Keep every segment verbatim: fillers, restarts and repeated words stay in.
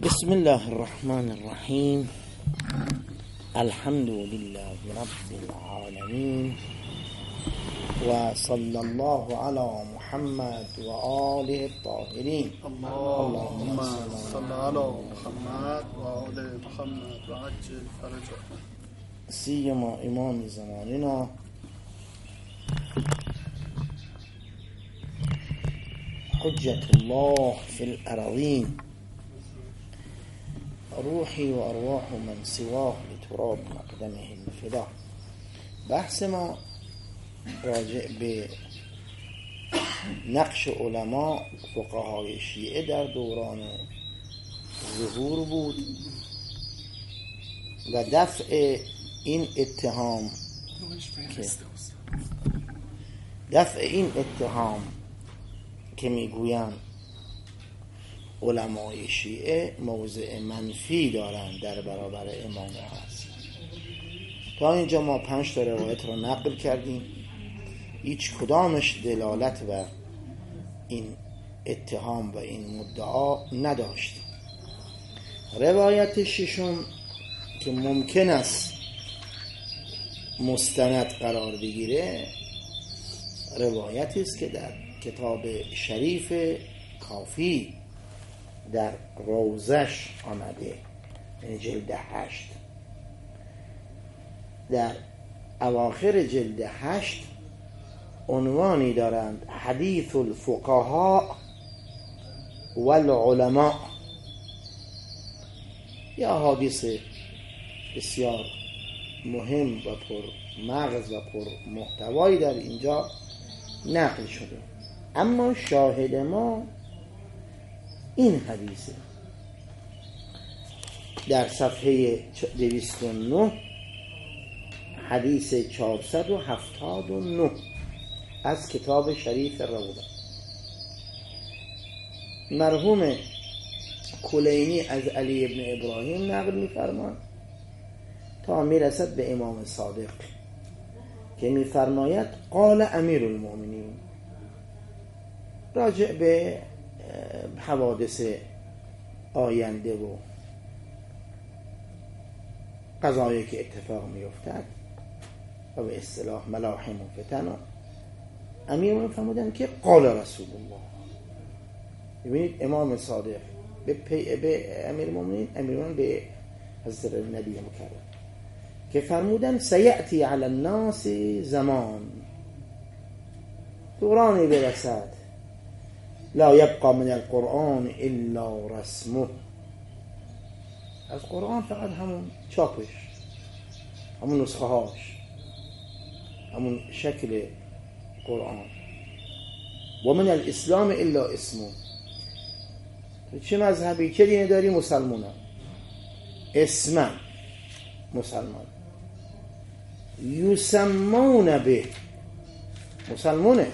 بسم الله الرحمن الرحیم. الحمد لله رب العالمین و صلی الله علی محمد و آله الطاهرین. اللهم صل علی محمد و آل محمد و عجل فرجهم. سیما امام زماننا حجت الله فی الارضین، روحی و ارواح من سواه لتراب مقدمه الفدا. بحث ما راجع به نقش علما فقهای شیعه در دوران ظهور بود و دفع این اتهام که دفع این اتهام که میگویند علمای شیعه موضع منفی دارند در برابر امام هست. تا اینجا ما پنج تا روایت رو نقل کردیم، هیچ کدامش دلالت بر این اتهام و این مدعا نداشت. روایت ششم که ممکن است مستند قرار بگیره روایتی است که در کتاب شریف کافی در روزش آمده، یعنی جلد هشت. در اواخر جلد هشت عنوانی دارند: حدیث الفقهاء والعلماء. یا حدیث بسیار مهم و پر مغز و پر محتوایی در اینجا نقل شده، اما شاهد ما این حدیثه. در صفحه دویست و نه، حدیث چهارصد و هفتاد و نه از کتاب شریف روضه. مرحوم کلینی از علی ابن ابراهیم نقل می‌فرماید تا میرسد به امام صادق که می‌فرماید قال امیر المؤمنین، راجع به حوادث آینده و قضایی که اتفاق می‌افتد و به اصطلاح ملاحم و فتن، امیر فرمودن که قال رسول الله. ببینید امام صادق به, پی... به امیر المؤمنین، امیر المؤمنین به حضرت نبی مکرم که فرمودن سیأتی علی الناس زمان، دورانی برسد لا یبقى من القرآن الا رسمه، از قرآن فقط همون چاپش، همون نسخه هاش، همون شکل قرآن. و من الاسلام الا اسمه، چه مذهبی چه دینی داری؟ مسلمانه، اسمم مسلمان، یسمون به، مسلمونه،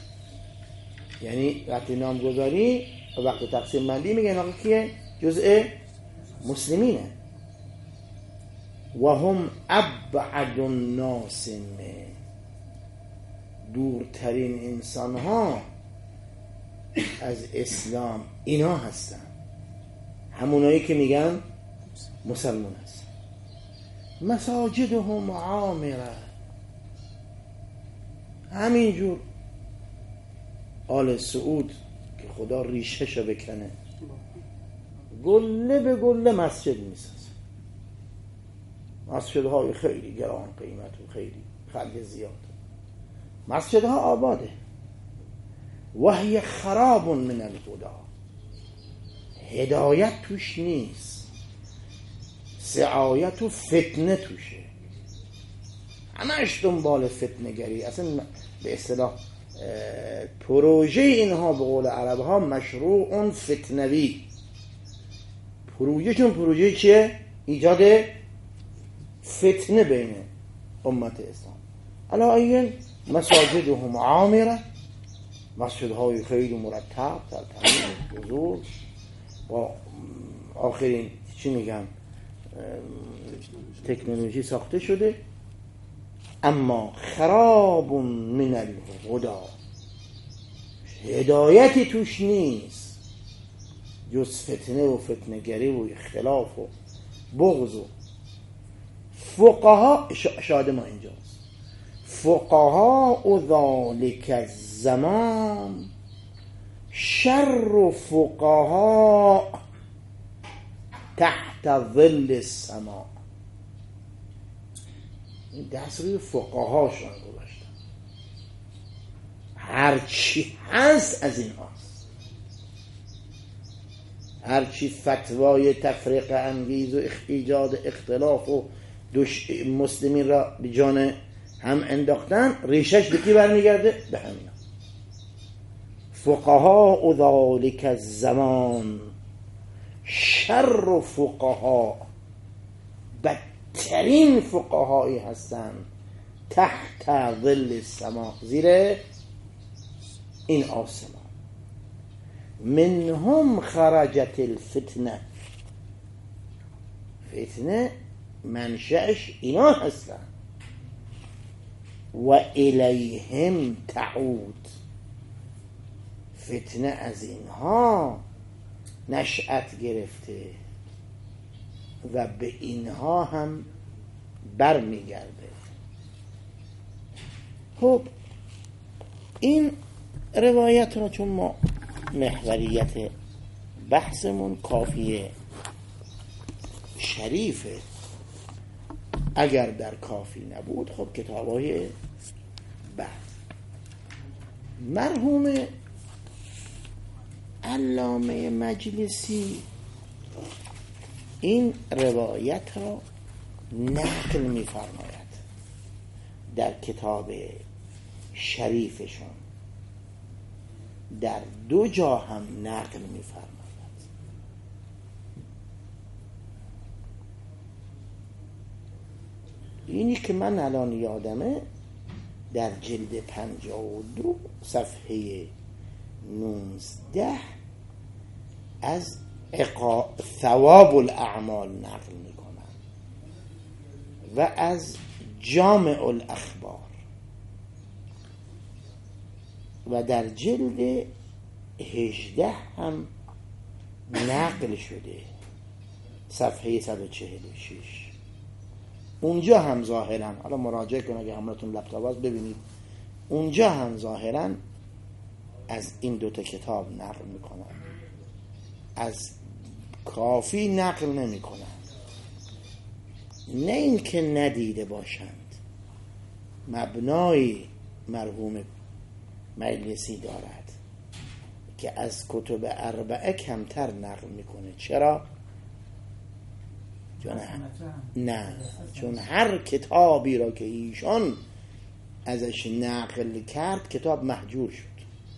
یعنی وقتی نامگذاری و وقتی تقسیم بندی میگن آقا کیه؟ جزء مسلمینه. و هم ابعد الناس، دورترین انسان ها از اسلام اینا هستن، همونایی که میگن مسلمان هست. مساجدهم عامره، همینجور آل سعود که خدا ریشهشو بکنه، گله به گله مسجد میسازه، مسجدهای خیلی گران قیمت و خیلی خلق زیاد، مسجدها آباده. وحی خراب من الهدا، هدایت توش نیست، سعایت و فتنه توشه، همش دنبال فتنه گری. اصلا به اصطلاح پروژه اینها به قول عرب ها مشروع فتنوی، پروژهشون پروژه چیه؟ ایجاد فتنه بین امت اسلام. علاوه مساجدهم عامره، مسجدهای خیلی مرتب در تمام بزرگ با آخرین چی میگن تکنولوژی ساخته شده، اما خراب من الهدا، هدایتی توش نیست. جز فتنه و فتنه گری و اختلاف و بغض و فقها شاهد ما اینجاست. فقها و ذالک الزمان شر فقها تحت ظل السماء. این دست روی فقهاشون گذاشتن، هرچی هست از این هاست، هرچی فتوای تفریق انگیز و ایجاد اختلاف و دوش مسلمین را به جان هم انداختن، ریشش به کی برمیگرده؟ به همینا. فقها و ذالک الزمان شر فقها، بدترین فقهایی هستن تحت ظل السما، زیر این آسمان. منهم خرجت الفتنه، فتنه منشأش اینا هستن. و الیهم تعود، فتنه از اینها نشأت گرفته و به اینها هم بر میگرده. خب این روایت را چون ما محوریت بحثمون کافیه شریفه، اگر در کافی نبود خب کتابای بحث. مرحوم علامه مجلسی این روایت را نقل می‌فرماید در کتاب شریفشون، در دو جا هم نقل می‌فرماید. اینی که من الان یادمه در جلد پنجاه و دو صفحه نوزده از اقا... ثواب الاعمال نقل میکنم و از جامع الاخبار و در جلد هجده هم نقل شده صفحه صد و چهل و شش. اونجا هم ظاهرا، حالا مراجعه کن اگه همراهتون لپتاپ هست ببینید، اونجا هم ظاهرا از این دوتا کتاب نقل میکنن، از کافی نقل نمیکنن. نه این که ندیده باشند، مبنای مرحوم مجلسی دارد که از کتب اربعه کمتر نقل میکنه. چرا؟ چون نه چون هر کتابی را که ایشان ازش نقل کرد کتاب محجور شد،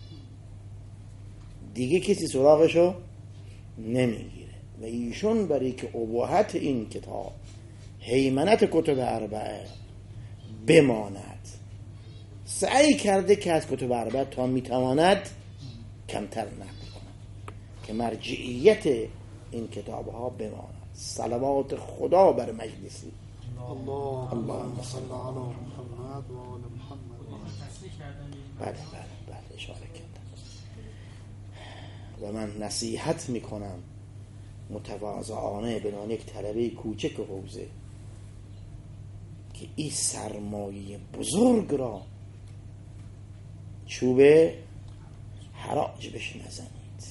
دیگه کسی سراغشو نمیگیره و ایشون برای که اباحت این کتاب هیمنت کتب اربعه بماند سعی کرده که از کتب اربعه تا میتواند کمتر نقل کنه که مرجعیت این کتاب ها بماند. صلوات خدا بر مجلسی. اللهم صل علی محمد و آل محمد. بله بله بله اشاره کردم و من نصیحت میکنم متواضعانه به عنوان یک طلبه کوچک حوزه که این سرمایه بزرگ را چوب حراج بهش نزنید.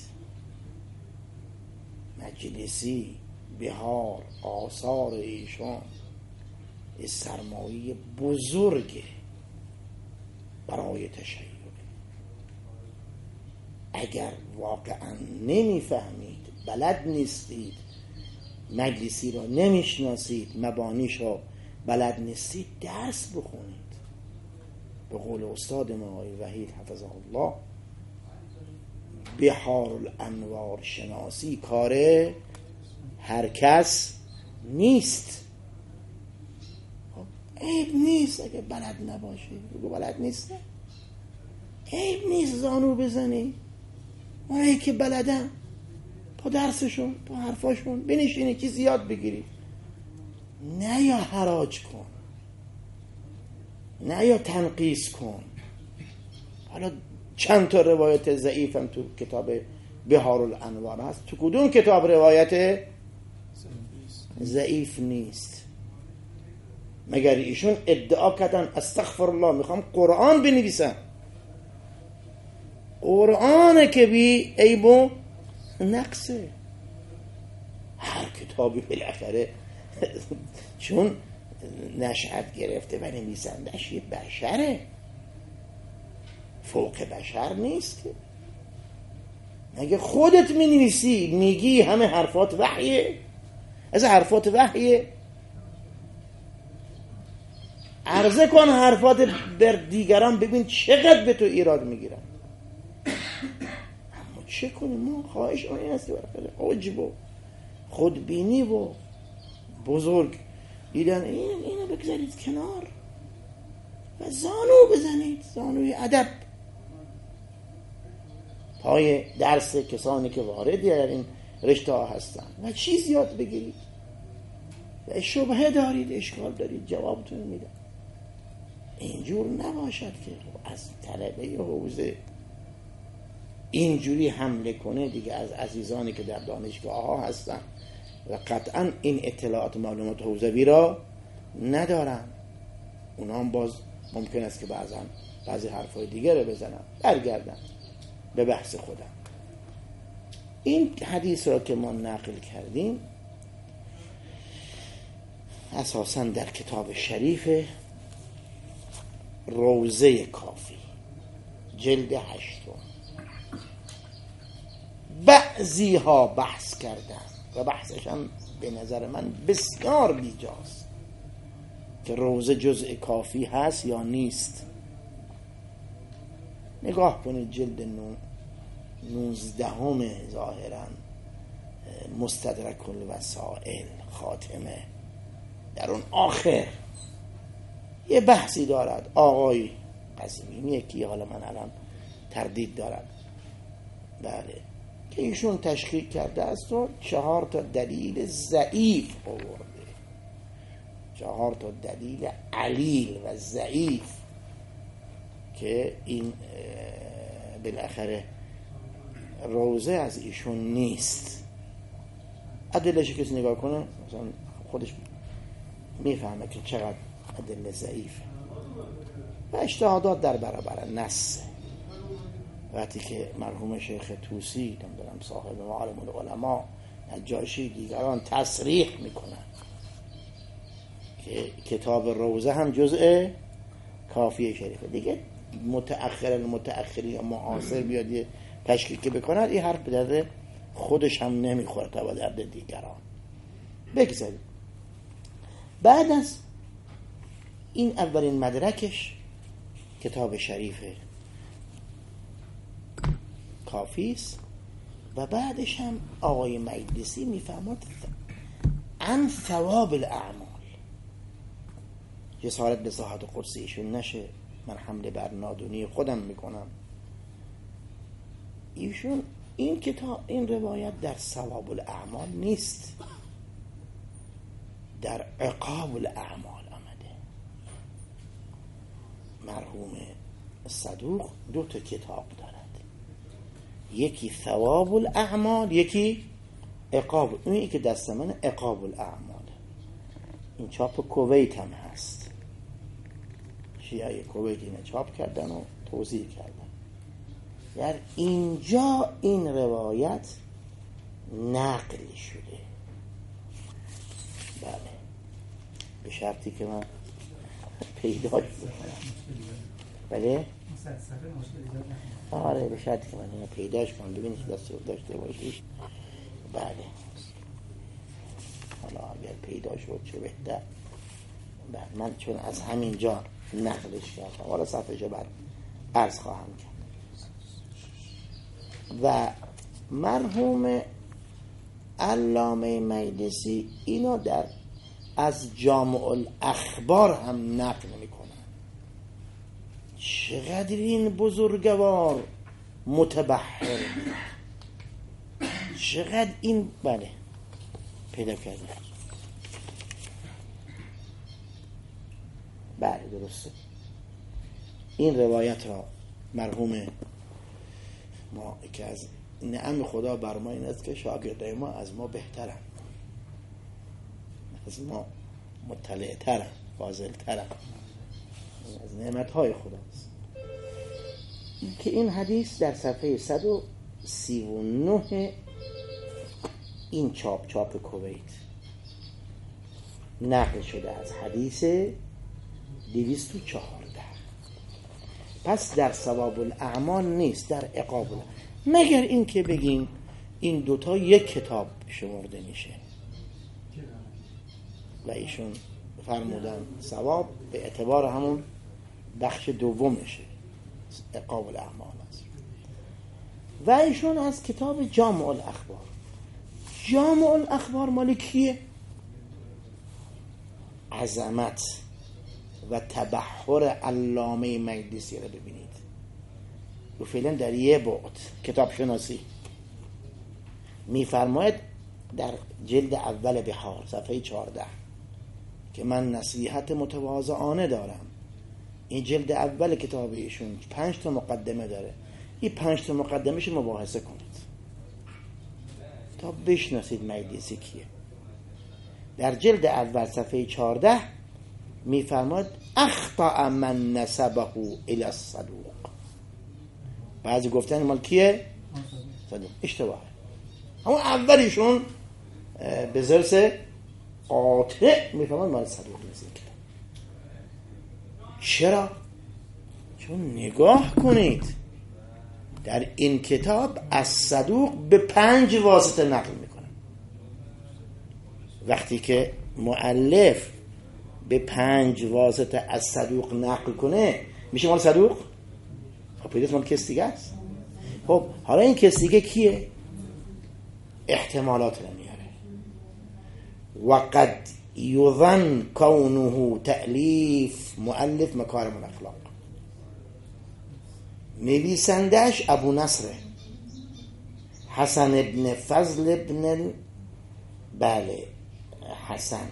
مجلسی، بهار، آثار ایشان این سرمایه بزرگه برای تشیع. اگر واقعا نمیفهمید، بلد نیستید، مجلسی را نمیشناسید، مبانیش را بلد نیستید، درس بخونید. به قول استاد ما آقای وحید حفظه الله، بحار الانوار شناسی کاره هر کس نیست. عیب نیست اگه بلد نباشی، بگو بلد نیست، عیب نیست زانو بزنی. اونایی که بلدن با درسشون با حرفاشون بنشینی که زیاد بگیری، نه یا حراج کن، نه یا تنقیص کن. حالا چند تا روایت ضعیفم تو کتاب بحار الانوار هست. تو کدوم کتاب روایت ضعیف نیست؟ مگر ایشون ادعا کردن استغفر الله میخوام قرآن بنویسم؟ قرآن که بی عیب و نقصه. هر کتابی بالاخره چون نشأت گرفته و نویسندش یه بشره، فوق بشر نیست که. مگه خودت می نویسی میگی همه حرفات وحیه؟ از حرفات وحیه عرضه کن حرفات بر دیگران، ببین چقدر به تو ایراد میگیرن. اما چه کنیم؟ ما خواهش ما این هستی برخلاف عجب و خودبینی و بزرگ دیدن این اینو بگذارید کنار و زانو بزنید، زانوی ادب پای درس کسانی که واردی در این رشته ها هستن و چیز یاد بگیرید. و شبهه دارید، اشکال دارید، جوابتون میدم. اینجور نباشد که از طلبه حوزه اینجوری حمله کنه دیگه از عزیزانی که در دانشگاه ها هستن و قطعا این اطلاعات معلومات حوزوی را ندارن. اونا هم باز ممکن است که بعضا بعضی حرفای دیگه رو بزنن. برگردن به بحث خودم. این حدیث را که ما نقل کردیم اساساً در کتاب شریف روضه کافی جلد هشتم بعضی ها بحث کردن و بحثش هم به نظر من بسیار بیجاست که روضه جزء کافی هست یا نیست. نگاه کنید جلد نو نوزدهم ظاهرا مستدرک الوسائل خاتمه، در اون آخر یه بحثی دارد آقای قزوینی یکی، حالا من الان تردید دارم، بله، که ایشون تشخیص کرده است و چهار تا دلیل ضعیف آورده، چهار تا دلیل علیل و ضعیف که این بالاخره روضه از ایشون نیست. ادله‌اش کسی نگاه کنه مثلا خودش میفهمه که چقدر ادله ضعیفه و اجتهادات در برابر نص. وقتی که مرحوم شیخ طوسی نمیدونم صاحب معالم العلماء نجاشی دیگران تصریح میکنن که کتاب روضه هم جزء کافی شریفه، دیگه متأخر المتأخری یا معاصر بیاد یه تشکیک بکنن این حرف به درد خودش هم نمیخوره تا به درد دیگران. بگذاریم بعد از این اولین مدرکش کتاب شریف کافی است و بعدش هم آقای مجلسی میفهمد عن ثواب الاعمال. جسارت به صحت قدسی ایشون نشه، من حمله بر نادونی خودم میکنم. ایشون این کتاب این روایت در ثواب الاعمال نیست، در عقاب الاعمال آمده. مرحوم صدوق دو تا کتاب دارد، یکی ثواب الاعمال یکی عقاب. اونی که دست من عقاب الاعمال، این چاپ کویت هم هست، شیعه کویت اینو چاپ کردن و توضیح کردن. در اینجا این روایت نقل شده، بله، به شرطی که من پیدا کنم. بله آره، به شرطی که من اینو پیداش کنم. ببینید دست داشته باشید. بله، حالا اگر پیدا شد چه بهتر. بله، من چون از همین جا نقلش کردم، حالا صفحه جا بعد عرض خواهم کرد. و مرحوم علامه مجلسی اینو در از جامع الاخبار هم نقل میکنن. چقدر این بزرگوار متبحر، چقدر این، بله پیدا کردیم، بله درسته. این روایت را مرحوم ما که از نعم خدا بر ما این است که شاگردای ما از ما بهترن، از ما مطلع ترن، فاضل ترن، از نعمتهای خداست. که این حدیث در صفحه صد و سی و نه این چاپ چاپ کویت نقل شده از حدیث دویست و چهارده. پس در ثواب الاعمال نیست، در عقاب الاعمال، مگر این که بگیم این دوتا یک کتاب شمرده میشه و ایشون فرمودن ثواب به اعتبار همون بخش دومشه، عقاب الاعمال است. و ایشون از کتاب جامع الاخبار. جامع الاخبار مال کیه؟ عظمت و تبحر علامه مقدسی رو ببینید. و فعلا در یه بعد کتاب شناسی میفرماید در جلد اول بحار صفحه چهارده که من نصیحت متواضعانه دارم. این جلد اول کتاب ایشون پنج تا مقدمه داره. این پنج تا مقدمهش مباحثه کنید تا بشناسید مقدسی کیه. در جلد اول صفحه چهارده میفرماید اخطأ من نسبه الى الصدوق. بعضی گفتن مال کیه؟ صدوق. اشتباه. اما اولیشون به ظرف قاطع میفرماید مال صدوق نیست. چرا؟ چون نگاه کنید در این کتاب از صدوق به پنج واسطه نقل میکنه. وقتی که مؤلف به پنج واسطه از صدوق نقل کنه میشه مال صدوق؟ خب پیداست مال کس دیگه است. خب حالا این کس دیگه کیه؟ احتمالات رو میاره. وقد یظن کونه تألیف مؤلف مکارم الاخلاق. نویسندش ابو نصر حسن ابن فضل ابن بله حسن.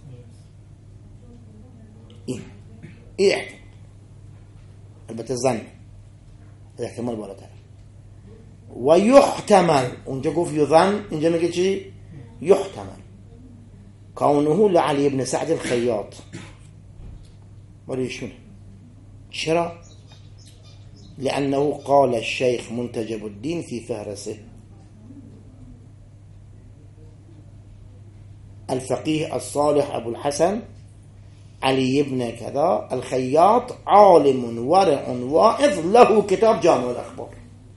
این این احتمال، البته زن احتمال بالاتر. و یحتمل، اونجا گفت یظن، اینجا میگه چی؟ یحتمل کونه لعلی ابن سعد الخیاط. ولیشونه چرا؟ لأنه قال الشيخ منتجب الدين في فهرسه الفقيه الصالح أبو الحسن علي بن كذا الخياط عالم ورع واعظ له كتاب جامع الأخبار.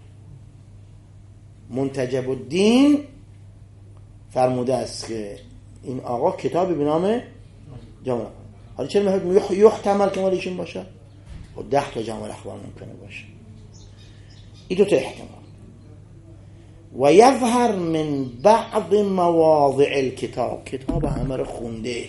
منتجب الدین فرموده است که این آقا کتابی به نام جامع. حالا چرا میگه یحتمل که مالیشون باشه؟ و ده تا جامع الاخبار ممکنه باشه. این دو تا احتمال. و یظهر من بعض مواضع الکتاب، کتاب همه رو خونده،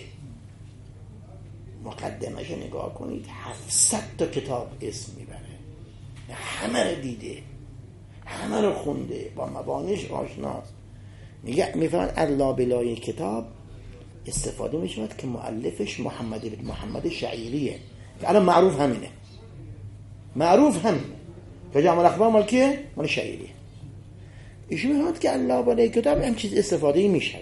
مقدمش نگاه کنید هفتصد تا کتاب اسم میبره، همه رو دیده، همه رو خونده، با مبانیش آشناست. میگه میفهمد از لابلای کتاب استفاده میشود که مؤلفش محمد بن محمد شعیریه که الان معروف همینه، معروف همینه که جامع الاخبار مال کیه؟ مال شعیریه. ایشون میفهمد که الله بالای کتاب هم چیز استفاده میشود.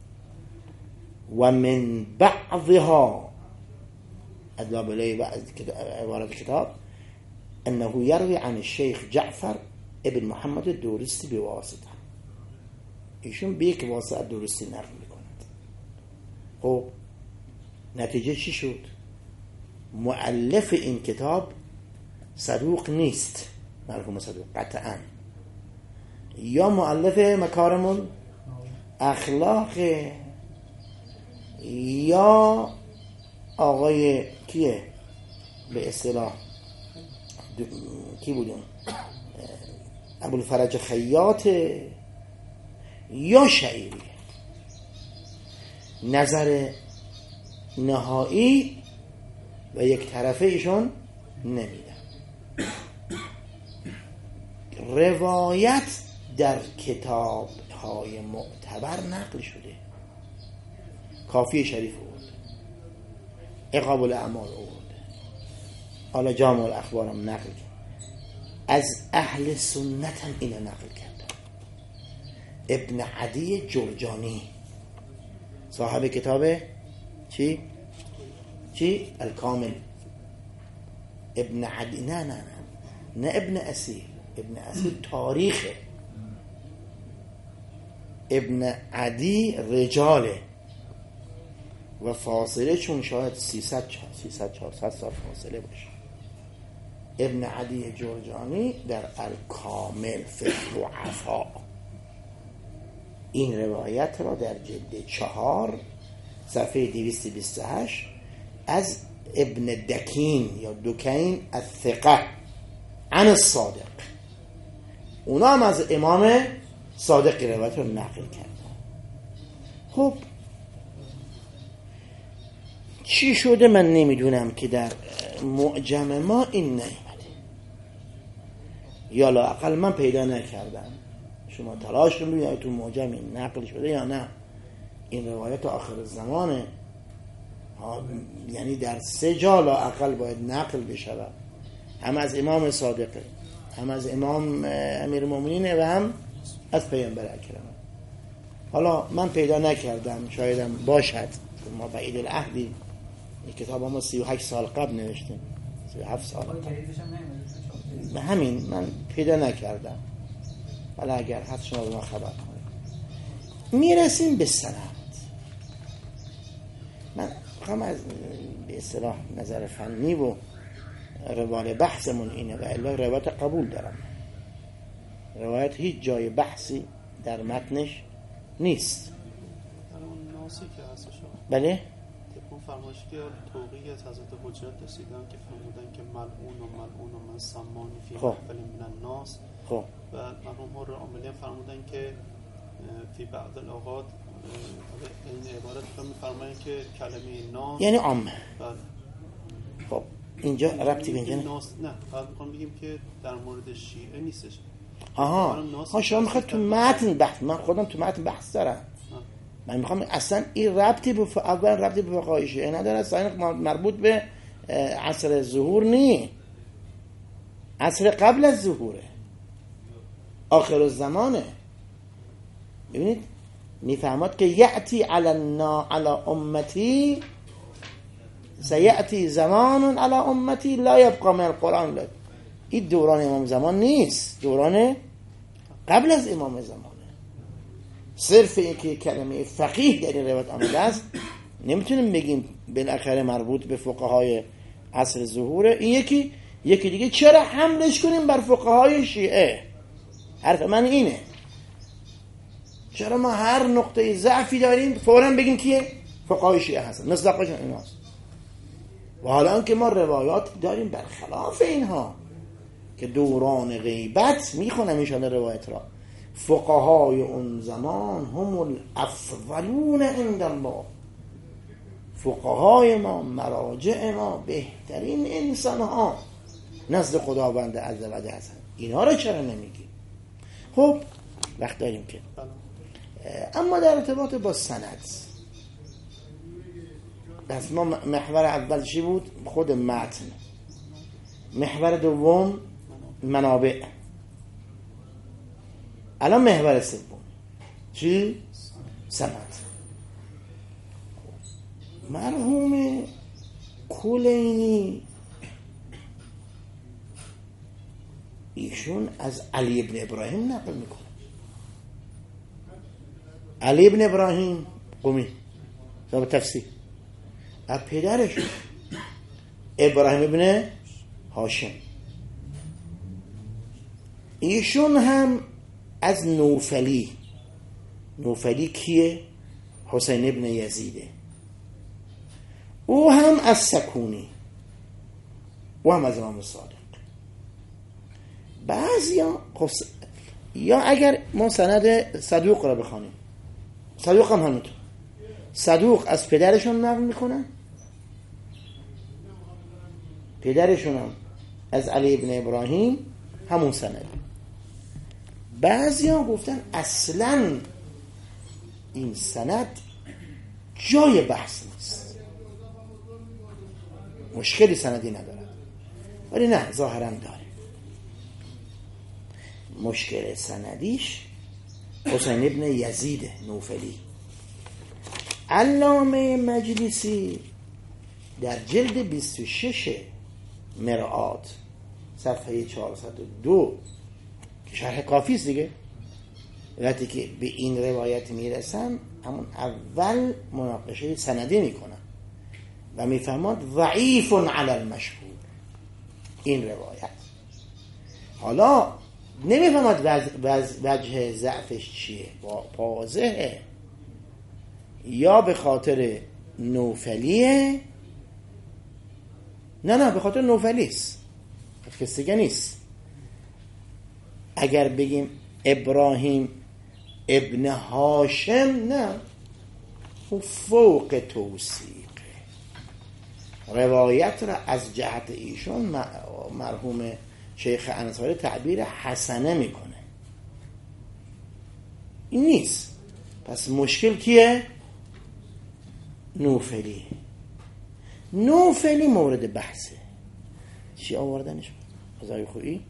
و من بعضها از الله بالای بعض عبارت کتاب انه یروی عن الشیخ جعفر ابن محمد الدورستی به واسطه. ایشون به یک واسطه دورستی نقل میکند. خب نتیجه چی شد؟ مؤلف این کتاب صدوق نیست، مرحوم صدوق قطعا، یا مؤلف مکارم اخلاق، یا آقای کیه به اصطلاح کی بودون ابوالفرج خیاط، یا شعیری. نظر نهایی و یک طرفه ایشون نمیدن. روایت در کتاب های معتبر نقل شده. کافی شریف بود، عقاب الاعمال بود، حالا جامع الاخبار هم نقل کرد، از اهل سنت هم اینو نقل کرد. ابن عدی جرجانی صاحب کتاب چی؟ چی؟ الکامل. ابن عدی نه نه نه نه ابن اسیر. ابن اسیر تاریخه. ابن عدی رجاله و فاصله چون شاید سیصد چهارصد سال فاصله باشه. ابن عدی جرجانی در الکامل فی الضعفاء این روایت را در جلد چهار صفحه دویست و بیست و هشت از ابن دکین یا دکین الثقه عن الصادق، اونا هم از امام صادق روایت رو نقل کردن. خب چی شده من نمیدونم که در معجم ما این نیامده، یا لااقل من پیدا نکردم. شما تلاش کنید ببینید تو معجم این نقل شده یا نه. این روایت آخر زمانه، یعنی در سه جا لااقل باید نقل بشود، هم از امام صادقه، هم از امام امیرالمومنین و هم از پیامبر اکرم. حالا من پیدا نکردم، شایدم باشد، ما بعید العهدی. این کتاب ما سی و هشت سال قبل نوشتیم، سی و هفت سال قبل. همین من پیدا نکردم، حالا اگر هست شما به ما خبر کنید. میرسیم به سند. من خواهم از به اصطلاح نظر فنی و روال بحثمون اینه و الا روایت قبول دارم. روایت هیچ جای بحثی در متنش نیست. اون ناسی که هست شما بله؟ اون فرمایش که توقیه از حضرت حجت رسیدن که فرمودن که ملعون و ملعون و من سمانی فی محفل من الناس. خب و مرحوم حر عاملی فرمودن که فی بعض الاوقات این عبارت رو می‌فرمایند که کلمه ناس یعنی عامه. بله. خب اینجا ربطی به اینجا نه؟ نه، بعد می‌خوام بگیم که در مورد شیعه نیستش. آها ها شما میخواد تو متن بحث، من خودم تو متن بحث دارم. من میخوام اصلا این ربطی به ف... اول ربطی به فقهای شیعه نداره، اصلا مربوط به عصر ظهور نی، عصر قبل از ظهوره، آخر الزمانه. ببینید میفهمد که یأتی علی النا علی امتی سیأتی زمان علی امتی لا یبقى من القرآن لا. این دوران امام زمان نیست، دوران قبل از امام زمانه. صرف این که کلمه فقیه در این روایت آمده است نمیتونیم بگیم بالاخره مربوط به فقهای عصر ظهوره. این یکی یکی دیگه چرا حملش کنیم بر فقهای شیعه؟ حرف من اینه، چرا ما هر نقطه ضعفی داریم فوراً بگیم که فقهای شیعه هستن، مصداقشون ایناست. و حالا هم که ما روایات داریم برخلاف اینها که دوران غیبت، میخونم ایشان روایت را، فقهای اون زمان هم الافضلون عند الله، فقهای ما، مراجع ما، بهترین انسان ها نزد خداوند عزوجل هستند. اینا رو چرا نمیگی؟ خب وقت داریم که، اما در ارتباط با سند بس ما محور اول چی بود؟ خود متن. محور دوم منابع. الان محور سوم چی؟ سند. مرحوم کلینی ایشون از علی ابن ابراهیم نقل میکنه. علی ابن ابراهیم قمی صاحب تفسیر، از پدرشون ابراهیم ابن هاشم. ایشون هم از نوفلی. نوفلی کیه؟ حسین ابن یزیده. او هم از سکونی، او هم از امام صادق. بعضی ها خص... یا اگر ما سند صدوق را بخوانیم، صدوق هم همینطور، صدوق از پدرشون نقل میکنن، پدرشون هم از علی ابن ابراهیم همون سند. بعضی ها گفتن اصلا این سند جای بحث نیست، مشکلی سندی ندارد. ولی نه، ظاهرا داره. مشکل سندیش حسین ابن یزید نوفلی. علامه مجلسی در جلد بیست و شش مرآت صفحه چهارصد و دو که شرح کافی است دیگه، وقتی که به این روایت میرسن همون اول مناقشه سندی میکنن و میفهمند ضعیف علی المشهور این روایت. حالا نمیفهمد وجه ضعفش چیه، واضحه یا به خاطر نوفلیه، نه نه به خاطر نوفلیست، کسی نیست. اگر بگیم ابراهیم ابن هاشم، نه، او فوق توصیقه. روایت را از جهت ایشون مرحوم شیخ انصاری تعبیر حسنه میکنه، این نیست. پس مشکل کیه؟ نوفلی. نوفلی مورد بحثه. چی آوردنش؟ ازای خویی؟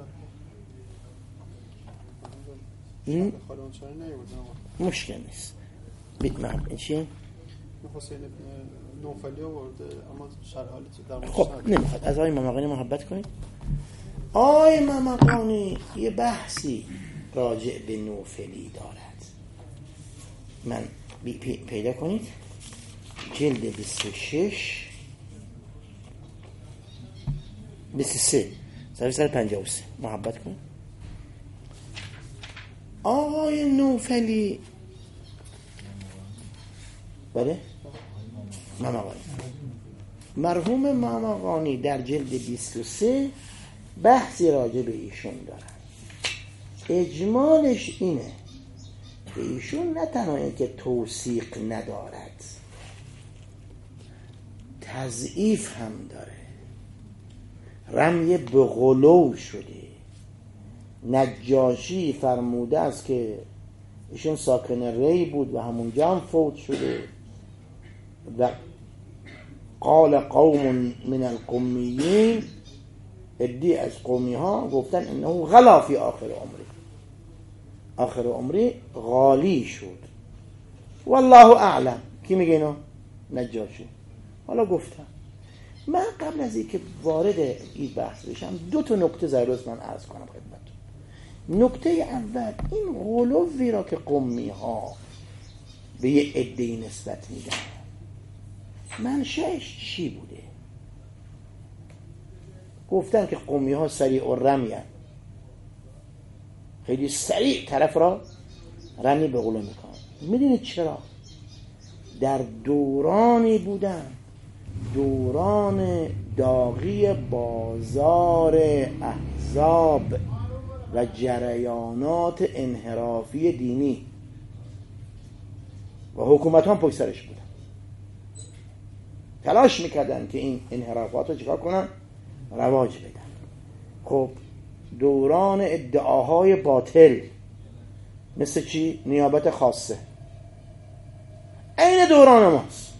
این مشکل نیست. بیت من این چی؟ حسین نوفلی آورده اما شرحالی در مورد خب نمیخواد از آقای ممقانی محبت کنید. آقای ممقانی یه بحثی راجع به نوفلی دارد. من بی پی پیدا کنید جلد بیست و شش بیست و سه صفحه صد و پنجاه و سه محبت کنید. آقای نوفلی بله ممقانی مرحوم ممقانی در جلد بیست و سه بحثی راجع به ایشون دارن. اجمالش اینه که ایشون نه تنها اینکه توثیق ندارد، تضعیف هم داره، رمی به غلو شده. نجاشی فرموده است که ایشون ساکن ری بود و همونجا هم فوت شده و قال قوم من القمیین، عدی از قومی ها گفتن انه غلا فی آخر عمری، آخر عمری غالی شد. والله اعلم. کی میگه اینو؟ نجاشی. حالا گفتم من قبل از اینکه وارد این بحث بشم دو تا نکته ضرورت من عرض کنم خدمتتون. نکته اول، این غلوی را که قمی ها به یه عده‌ای نسبت میدن منشأش چی بوده؟ گفتن که قمی ها سریع و رمی هن. خیلی سریع طرف را رمی به غلو میکنن. میدونید چرا؟ در دورانی بودن، دوران داغی بازار احزاب و جریانات انحرافی دینی و حکومت هم پشت سرش بودن، تلاش میکردن که این انحرافات رو چیکار کنن؟ رواج بدن. خب دوران ادعاهای باطل مثل چی؟ نیابت خاصه این دوران ماست.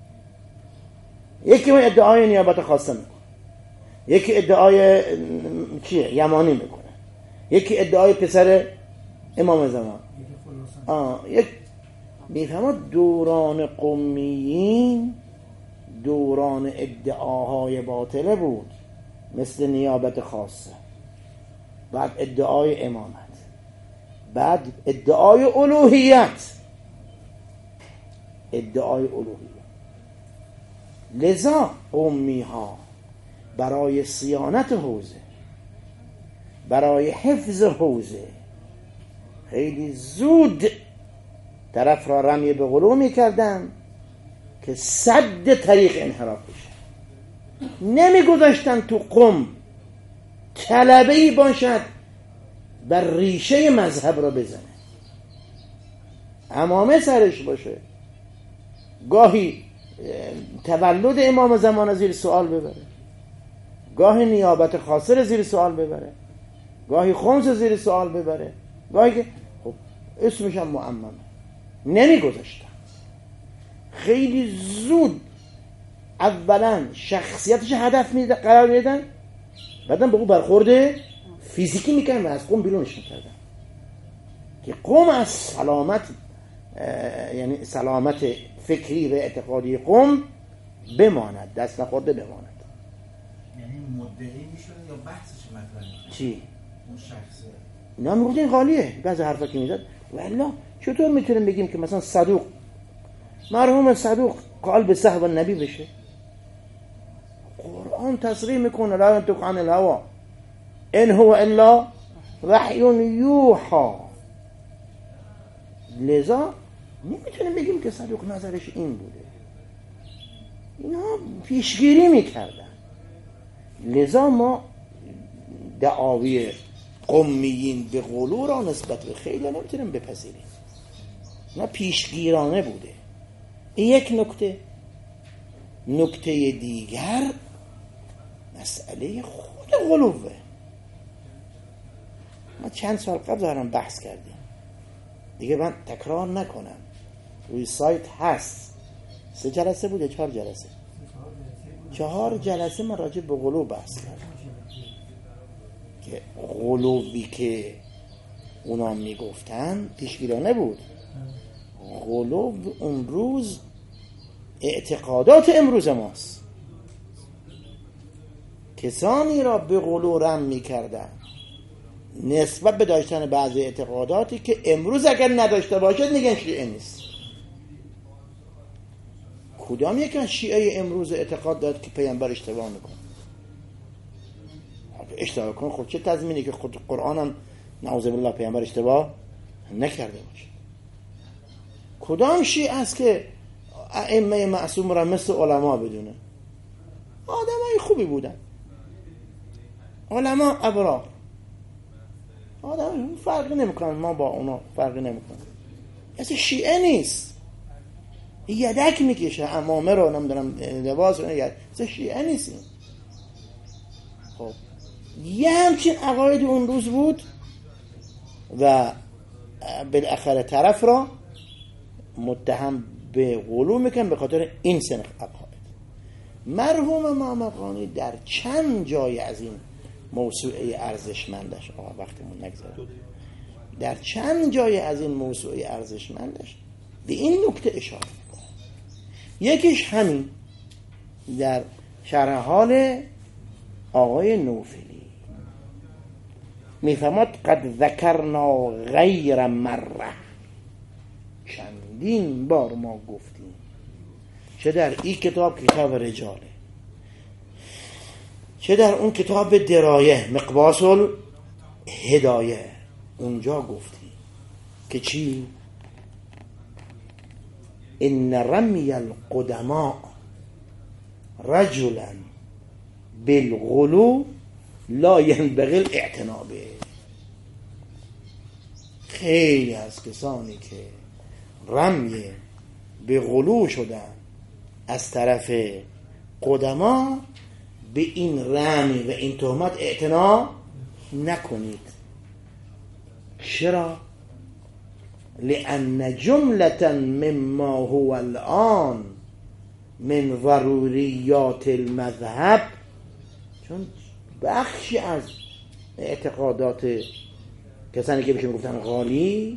یکی من ادعای نیابت خاصه میکنه، یکی ادعای چیه؟ یمانی میکنه، یکی ادعای پسر امام زمان. آه یک میفهمد دوران قمیین دوران ادعاهای باطله بود مثل نیابت خاصه، بعد ادعای امامت، بعد ادعای الوهیت، ادعای الوهیت. لذا قمی ها برای صیانت حوزه، برای حفظ حوزه خیلی زود طرف را رمی به غلو می کردن که سد طریق انحراف بشه. نمی گذاشتن تو قم طلبه‌ای باشد بر ریشه مذهب را بزنه، عمامه سرش باشه، گاهی تولد امام زمان زیر سوال ببره، گاهی نیابت خاصه زیر سوال ببره، گاهی خمس زیر سوال ببره، گاهی که خب اسمش هم معممه. نمی گذاشتن. خیلی زود اولا شخصیتش هدف می قرار میدن، بعدم به او برخورد فیزیکی میکنن و از قوم بیرونش میکردن. که قوم از سلامت یعنی سلامت فکری و اعتقادی قوم بماند، دست نخورده بماند. یعنی مدعی میشونه یا بحثش مطرح میشه؟ چی؟ اون شخصه نه میگفت این غالیه. بعضی حرفا که میزد والله چطور میتونیم بگیم که مثلا صدوق مرحوم صدوق قال به صحب النبی بشه؟ قرآن تصریح میکنه لا ينطق عن الهوى ان هو الا وحی یوحى. لذا نمیتونیم بگیم که صدوق نظرش این بوده. اینا پیشگیری میکردن. لذا ما دعاوی قمیین به غلو را نسبت به خیلی نمیتونیم بپذیریم. نه پیشگیرانه بوده. این یک نکته. نکته دیگر مسئله خود غلوه. ما چند سال قبل دارم بحث کردیم، دیگه من تکرار نکنم. روی سایت هست. سه جلسه بوده چهار جلسه چهار جلسه من راجع به غلو بحث کردم که غلوی که اونا میگفتن پیشگیرانه بود. غلو اون روز اعتقادات امروز ماست. کسانی را به غلو رم میکردن نسبت به داشتن بعضی اعتقاداتی که امروز اگر نداشته باشد میگن شیعه نیست. کدام یکن شیعه امروز اعتقاد داد که پیامبر اشتباه میکنه؟ اشتباه کنه خب چه تضمینی که خود قرآن هم نعوذ بالله پیامبر اشتباه نکرده باشه؟ کدام شیعه است که ائمه معصوم را مثل علما بدونه؟ آدمای خوبی بودن، علما ابرار، آدم فرقی نمیکنن، ما با اونا فرقی نمیکنن. اصلا شیعه نیست، یدک میکشه امامه رو نمیدونم لباس رو نگرد. اصلا شیعه نیست. خب یه همچین عقاید اون روز بود و بالاخره طرف را متهم به غلو میکن به خاطر این سنخ عقاید. مرحوم مامقانی در چند جای از این موسوعه ارزشمندش، آقا وقتمون نگذاره، در چند جای از این موسوعه ارزشمندش به این نکته اشاره میکنه. یکیش همین در شرح حال آقای نوفلی میفهمد قد ذکرنا غیر مره، چندین بار ما گفتیم، چه در این کتاب کتاب رجاله، چه در اون کتاب درایه مقباس الهدایه، اونجا گفتیم که چی؟ ان رمی القدماء رجلا بالغلو لا ينبغي الاعتناء به. خیلی از کسانی که رمی به غلو شدن از طرف قدما به این رمی و این تهمت اعتنا نکنید. چرا؟ لأن جملة مما هو الآن من ضروریات المذهب، چون بخشی از اعتقادات کسانی که بهش میگفتن غالی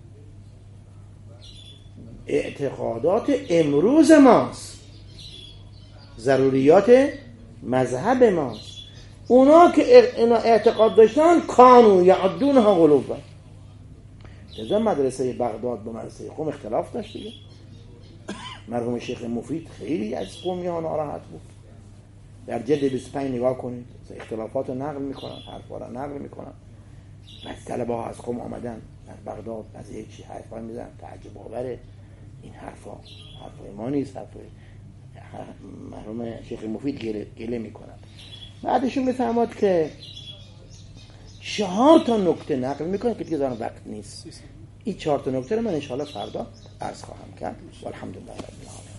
اعتقادات امروز ماست، ضروریات مذهب ماست. اونا که اینا اعتقاد داشتن کانو یعدونها غلوبا. لذا مدرسه بغداد با مدرسه قم اختلاف داشت دیگه. مرحوم شیخ مفید خیلی از قمی ها ناراحت بود. در جلد بیست و پنج نگاه کنید، اختلافات رو نقل میکنن، حرفا رو نقل میکنن. بعد طلبه ها از قم آمدن در بغداد از یک چی حرفا میزنن، تعجب آوره این حرفا حرفای ما نیست، حرفای مرحوم شیخ مفید گله, گله میکنن. بعدشون میفهمد که چهار تا نکته نقل میکنه که دیگه دارم وقت نیست. این چهار تا نکته رو من انشاءالله فردا عرض خواهم کرد. والحمدلله رب العالمین.